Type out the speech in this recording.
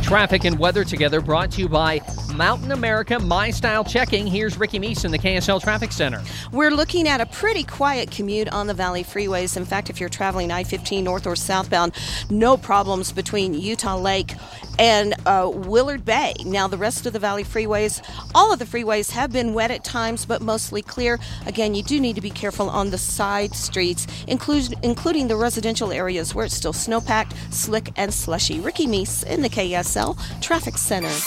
Traffic and weather together brought to you by Mountain America My Style Checking. Here's Ricky Meese in the KSL Traffic Center. We're looking at a pretty quiet commute on the Valley freeways. In fact, if you're traveling I-15 north or southbound, no problems between Utah Lake and Willard Bay. Now, the rest of the Valley freeways, all of the freeways have been wet at times, but mostly clear. Again, you do need to be careful on the side streets, including the residential areas where it's still snow-packed, slick, and slushy. Ricky Meese in the KSL Traffic Center.